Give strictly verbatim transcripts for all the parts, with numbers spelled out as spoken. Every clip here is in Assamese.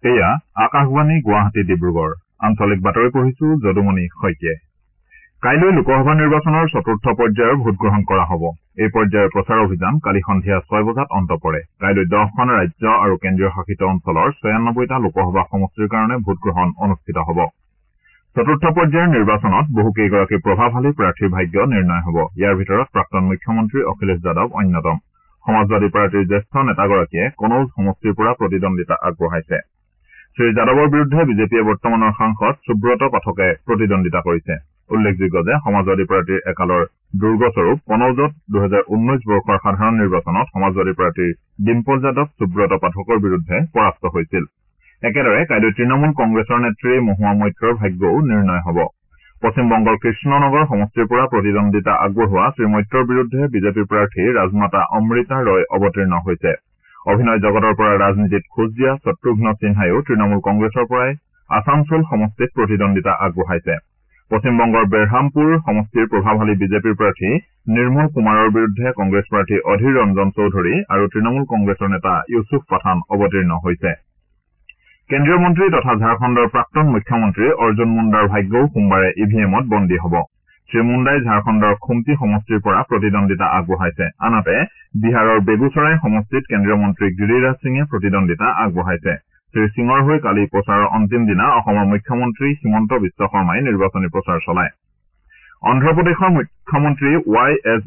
এয়া আকাশবাণী গুৱাহাটী ডিব্ৰুগড় আঞ্চলিক বাতৰি পঢ়িছো যদুমণি শইকীয়াই কাইলৈ লোকসভা নিৰ্বাচনৰ চতুৰ্থ পৰ্যায়ৰ ভোটগ্ৰহণ কৰা হ'ব এই পৰ্যায়ৰ প্ৰচাৰ অভিযান কালি সন্ধিয়া ছয় বজাত অন্ত পৰে কাইলৈ দহখন ৰাজ্য আৰু কেন্দ্ৰীয় শাসিত অঞ্চলৰ ছয়ানব্বৈটা লোকসভা সমষ্টিৰ কাৰণে ভোটগ্ৰহণ অনুষ্ঠিত হ'ব চতুৰ্থ পৰ্যায়ৰ নিৰ্বাচনত বহুকেইগৰাকী প্ৰভাৱশালী প্ৰাৰ্থীৰ ভাগ্য নিৰ্ণয় হ'ব ইয়াৰ ভিতৰত প্ৰাক্তন মুখ্যমন্ত্ৰী অখিলেশ যাদৱ অন্যতম সমাজবাদী পাৰ্টীৰ জ্যেষ্ঠ নেতাগৰাকীয়ে কনৌজ সমষ্টিৰ পৰা প্ৰতিদ্বন্দ্বিতা আগবঢ়াইছে শ্ৰীযাদৱৰ বিৰুদ্ধে বিজেপিয়ে বৰ্তমানৰ সাংসদ সুব্ৰত পাঠকে প্ৰতিদ্বন্দ্বিতা কৰিছে উল্লেখযোগ্য যে সমাজবাদী পাৰ্টীৰ একালৰ দুৰ্গস্বৰূপ কনৌজত দুহেজাৰ ঊনৈশ বৰ্ষৰ সাধাৰণ নিৰ্বাচনত সমাজবাদী পাৰ্টীৰ ডিম্পল যাদৱ সুব্ৰত পাঠকৰ বিৰুদ্ধে পৰাস্ত হৈছিল একেদৰে কাইলৈ তৃণমূল কংগ্ৰেছৰ নেত্ৰী মহুৱা মৈত্ৰৰ ভাগ্যও নিৰ্ণয় হ'ব পশ্চিমবংগৰ কৃষ্ণনগৰ সমষ্টিৰ পৰা প্ৰতিদ্বন্দ্বিতা আগবঢ়োৱা শ্ৰীমৈত্ৰৰ বিৰুদ্ধে বিজেপিৰ প্ৰাৰ্থী ৰাজমাতা অমৃতা ৰয় অৱতীৰ্ণ হৈছে অভিনয় জগতৰ পৰা ৰাজনীতিত খোজ দিয়া শত্ৰুঘ্ন সিনহাইও তৃণমূল কংগ্ৰেছৰ পৰাই আছানছোল সমষ্টিত প্ৰতিদ্বন্দ্বিতা আগবঢ়াইছে পশ্চিমবংগৰ বেৰহামপুৰ সমষ্টিৰ প্ৰভাৱশালী বিজেপিৰ প্ৰাৰ্থী নিৰ্মল কুমাৰৰ বিৰুদ্ধে কংগ্ৰেছ প্ৰাৰ্থী অধীৰ ৰঞ্জন চৌধুৰী আৰু তৃণমূল কংগ্ৰেছৰ নেতা ইউছুফ পাঠান অৱতীৰ্ণ হৈছে কেন্দ্ৰীয় মন্ত্ৰী তথা ঝাৰখণ্ডৰ প্ৰাক্তন মুখ্যমন্ত্ৰী অৰ্জুন মুণ্ডাৰ ভাগ্যও সোমবাৰে ই ভি এমত বন্দী হ'ব শ্ৰীমুণ্ডাই ঝাৰখণ্ডৰ খুমটি সমষ্টিৰ পৰা প্ৰতিদ্বন্দ্বিতা আগবঢ়াইছে আনহাতে বিহাৰৰ বেগুচৰাই সমষ্টিত কেন্দ্ৰীয় মন্ত্ৰী গিৰিৰাজ সিঙে প্ৰতিদ্বন্দ্বিতা আগবঢ়াইছে শ্ৰীসিঙৰ হৈ কালি প্ৰচাৰৰ অন্তিম দিনা অসমৰ মুখ্যমন্ত্ৰী হিমন্ত বিশ্ব শৰ্মাই নিৰ্বাচনী প্ৰচাৰ চলায় অন্ধ্ৰপ্ৰদেশৰ মুখ্যমন্ত্ৰী ৱাই এছ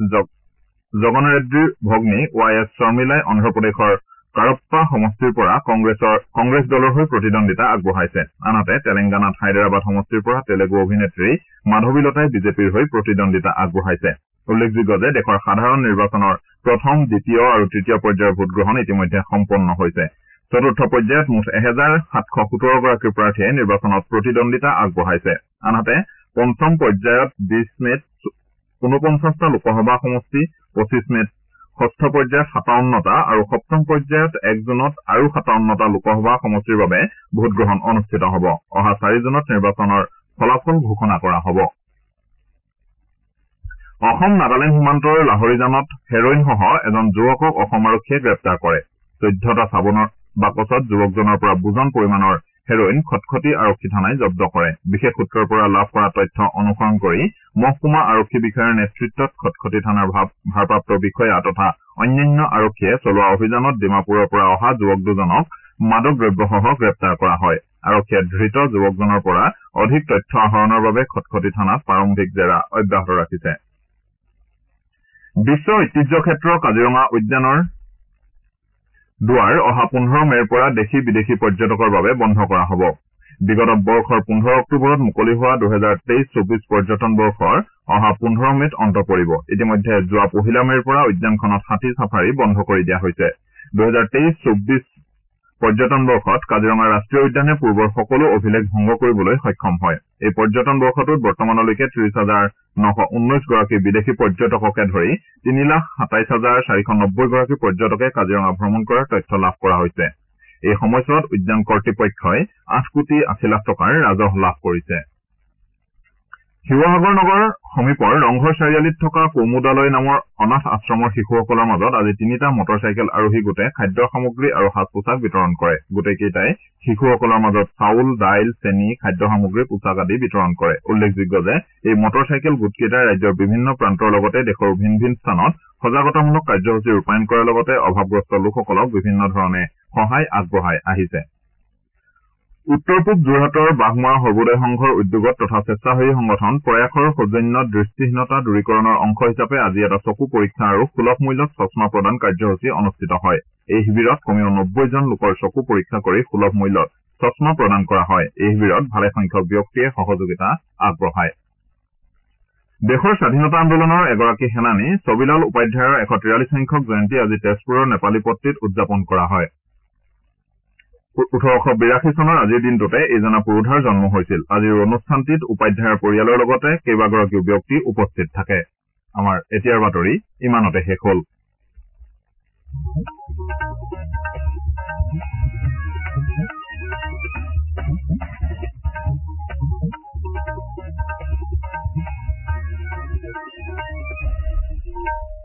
জগন ৰেড্ডীৰ ভগ্নী ৱাই এছ শৰ্মিলাই অন্ধ্ৰপ্ৰদেশৰ কাৰপ্পা সমষ্টিৰ পৰা কংগ্ৰেছৰ কংগ্ৰেছ দলৰ হৈ প্ৰতিদ্বন্দ্বিতা আগবঢ়াইছে আনহাতে তেলেংগানাত হায়দৰাবাদ সমষ্টিৰ পৰা তেলেগু অভিনেত্ৰী মাধৱীলতাই বিজেপিৰ হৈ প্ৰতিদ্বন্দ্বিতা আগবঢ়াইছে উল্লেখযোগ্য যে দেশৰ সাধাৰণ নিৰ্বাচনৰ প্ৰথম দ্বিতীয় আৰু তৃতীয় পৰ্যায়ৰ ভোটগ্ৰহণ ইতিমধ্যে সম্পন্ন হৈছে চতুৰ্থ পৰ্যায়ত মুঠ এহেজাৰ সাতশ সোতৰ গৰাকী প্ৰাৰ্থীয়ে নিৰ্বাচনত প্ৰতিদ্বন্দ্বিতা আগবঢ়াইছে আনহাতে পঞ্চম পৰ্যায়ত বিশ মেত ঊনপঞ্চাশটা লোকসভা সমষ্টি পঁচিশ মেত ষষ্ঠ পৰ্যায়ত সাতাৱন্নটা আৰু সপ্তম পৰ্যায়ত এক জুনত আৰু সাতাৱন্নটা লোকসভা সমষ্টিৰ বাবে ভোটগ্ৰহণ অনুষ্ঠিত হ'ব অহা চাৰি জুনত নিৰ্বাচনৰ ফলাফল ঘোষণা কৰা হ'ব অসম নাগালেণ্ড সীমান্তৰ লাহৰীজানত হেৰইনসহ এজন যুৱকক অসম আৰক্ষীয়ে গ্ৰেপ্তাৰ কৰে চৈধ্যটা চাবোনৰ বাকচত যুৱকজনৰ পৰা বুজন পৰিমাণৰ হেৰইন খটখটি আৰক্ষী থানাই জব্দ কৰে বিশেষ সূত্ৰৰ পৰা লাভ কৰা তথ্য অনুসৰণ কৰি মহকুমা আৰক্ষী বিষয়াৰ নেতৃত্বত খটখটি থানাৰ ভাৰপ্ৰাপ্ত বিষয়া তথা অন্যান্য আৰক্ষীয়ে চলোৱা অভিযানত ডিমাপুৰৰ পৰা অহা যুৱক দুজনক মাদক দ্ৰব্যসহ গ্ৰেপ্তাৰ কৰা হয় আৰক্ষীয়ে ধৃত যুৱকজনৰ পৰা অধিক তথ্য আহৰণৰ বাবে খটখটি থানাত প্ৰাৰম্ভিক জেৰা অব্যাহত ৰাখিছে বিশ্ব ঐতিহ্য ক্ষেত্ৰ কাজিৰঙা উদ্যানৰ দুৱাৰ অহা পোন্ধৰ মেৰ পৰা দেশী বিদেশী পৰ্যটকৰ বাবে বন্ধ কৰা হ'ব বিগত বৰ্ষৰ পোন্ধৰ অক্টোবৰত মুকলি হোৱা দুহেজাৰ তেইছ চৌবিশ পৰ্যটন বৰ্ষৰ অহা পোন্ধৰ মেত অন্ত পৰিব ইতিমধ্যে যোৱা পহিলা মেৰ পৰা উদ্যানখনত হাতী ছাফাৰী বন্ধ কৰি দিয়া হৈছে দুহেজাৰ তেইছ চৌবিশ পৰ্যটন বৰ্ষত কাজিৰঙা ৰাষ্ট্ৰীয় উদ্যানে পূৰ্বৰ সকলো অভিলেখ ভংগ কৰিবলৈ সক্ষম হয় এই পৰ্যটন বৰ্ষটোত বৰ্তমানলৈকে ত্ৰিশ হাজাৰ নশ ঊনৈশ গৰাকী বিদেশী পৰ্যটককে ধৰি তিনি লাখ সাতাইশ হাজাৰ চাৰিশ নব্বৈ গৰাকী পৰ্যটকে কাজিৰঙা ভ্ৰমণ কৰাৰ তথ্য লাভ কৰা হৈছে এই সময়ছোৱাত উদ্যান কৰ্তৃপক্ষই আঠ কোটি আশী লাখ টকাৰ ৰাজহ লাভ কৰিছে শিৱসাগৰ নগৰ সমীপৰ ৰংঘৰ চাৰিআলিত থকা কৌমুদালয় নামৰ অনাথ আশ্ৰমৰ শিশুসকলৰ মাজত আজি তিনিটা মটৰ চাইকেল আৰোহী গোটে খাদ্য সামগ্ৰী আৰু সাজ পোছাক বিতৰণ কৰে গোটেইকেইটাই শিশুসকলৰ মাজত চাউল দাইল চেনি খাদ্য সামগ্ৰী পোছাক আদি বিতৰণ কৰে উল্লেখযোগ্য যে এই মটৰ চাইকেল গোটকেইটাই ৰাজ্যৰ বিভিন্ন প্ৰান্তৰ লগতে দেশৰ ভিন ভিন স্থানত সজাগতামূলক কাৰ্যসূচী ৰূপায়ণ কৰাৰ লগতে অভাৱগ্ৰস্ত লোকসকলক বিভিন্ন ধৰণে সহায় আগবঢ়াই আহিছে উত্তৰ পূব যোৰহাটৰ বাঘমৰা সৰ্বোদয় সংঘৰ উদ্যোগত তথা স্বেচ্ছাসেৱী সংগঠন প্ৰয়াসৰ সৌজন্য দৃষ্টিহীনতা দূৰীকৰণৰ অংশ হিচাপে আজি এটা চকু পৰীক্ষা আৰু সুলভ মূল্যত চছমা প্ৰদান কাৰ্যসূচী অনুষ্ঠিত হয় এই শিবিৰত কমেও নব্বৈ জন লোকৰ চকু পৰীক্ষা কৰি সুলভ মূল্যত চছমা প্ৰদান কৰা হয় এই শিবিৰত ভালেসংখ্যক ব্যক্তিয়ে সহযোগিতা আগবঢ়ায় দেশৰ স্বাধীনতা আন্দোলনৰ এগৰাকী সেনানী ছবিলাল উপাধ্যায়ৰ এশ তিৰাল্লিছ সংখ্যক জয়ন্তী আজি তেজপুৰৰ নেপালীপট্টিত উদযাপন কৰা হয় ওঠৰশ বিৰাশী চনৰ আজিৰ দিনটোতে এইজনা পুৰোধাৰ জন্ম হৈছিল আজিৰ অনুষ্ঠানটিত উপাধ্যায়ৰ পৰিয়ালৰ লগতে কেইবাগৰাকীও ব্যক্তি উপস্থিত থাকে আমাৰ এতিয়াৰ বাতৰি ইমানতে শেষ হ'ল।